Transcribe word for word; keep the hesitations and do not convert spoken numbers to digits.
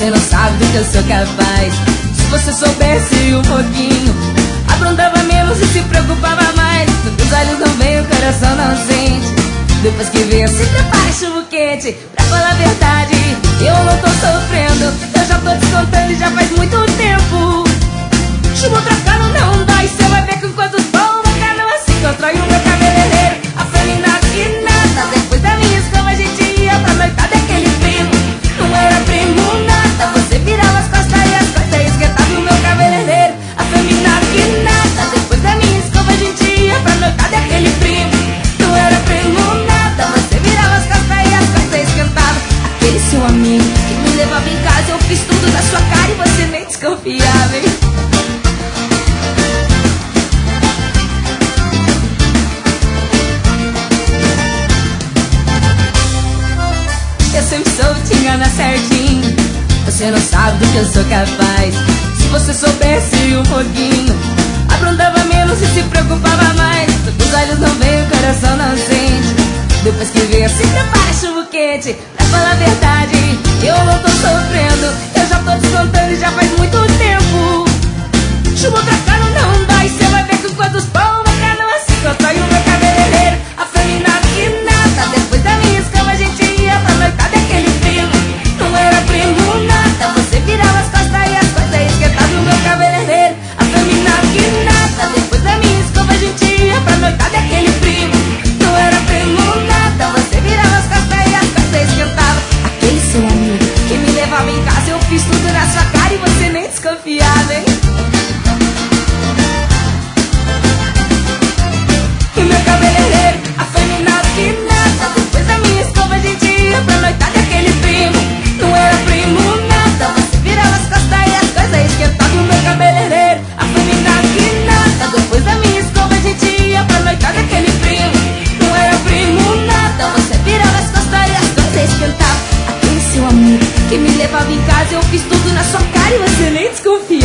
Você não sabe do que eu sou capaz. Se você soubesse um pouquinho, aprontava menos e se preocupava mais. Os olhos não veem, o coração não sente. Depois que vê, se prepara chuva quente. Pra falar a verdade, eu não tô sofrendo. Eu já tô descontando e já faz muito tempo. Chuva trocando não dói. Cê vai ver com quantos bons bacana assim constrói o meu cabeleireiro. A família que nada. Depois da minha escova a gente ia pra noitada daquele primo. Não era primo nada. Você virava as costas e as costas esquentavam o meu cabeleireiro. A família que nada. Depois da minha escova a gente ia pra noitada daquele primo. Não era primo nada. Você virava as costas e as costas esquentavam. Aquele seu amigo que me levava em casa, eu fiz tudo na sua cara e você nem desconfiava, hein? Eu sempre soube te enganar certinho. Você não sabe do que eu sou capaz. Se você soubesse um pouquinho, aprontava menos e se preocupava mais. Os olhos não veem, o coração não sente. Depois que vê, se prepara chuva quente. Pra falar a verdade, eu não tô sofrendo. Eu já tô descontando e já faz muito tempo. Chuva trocando não dói. Cê vai ver com quantos pão bacana assim constrói o meu cabeleireiro. A família que nada. Depois da minha escova a gente ia pra noitada daquele primo. Não era primo nada. Você virava as costas e as costas esquentavam o meu cabeleireiro. A família que nada. Depois da minha escova a gente ia pra noitada daquele primo. Não era primo nada. Você virava as costas e as costas esquentavam. Aquele seu amigo que me levava em casa, eu fiz tudo na sua cara e você nem desconfiava, hein? E meu cabeleireiro, a família que nada. Depois da minha escova a gente ia pra noitada daquele primo. Não era primo nada. Você virava as costas e as coisas esquentavam o meu cabeleireiro. A família que nada. Depois da minha escova a gente ia pra noitada daquele primo. Não era primo nada. Você virava as costas e as coisas esquentavam. Aquele seu amigo que me levava em casa, eu fiz tudo na sua cara e você nem desconfia.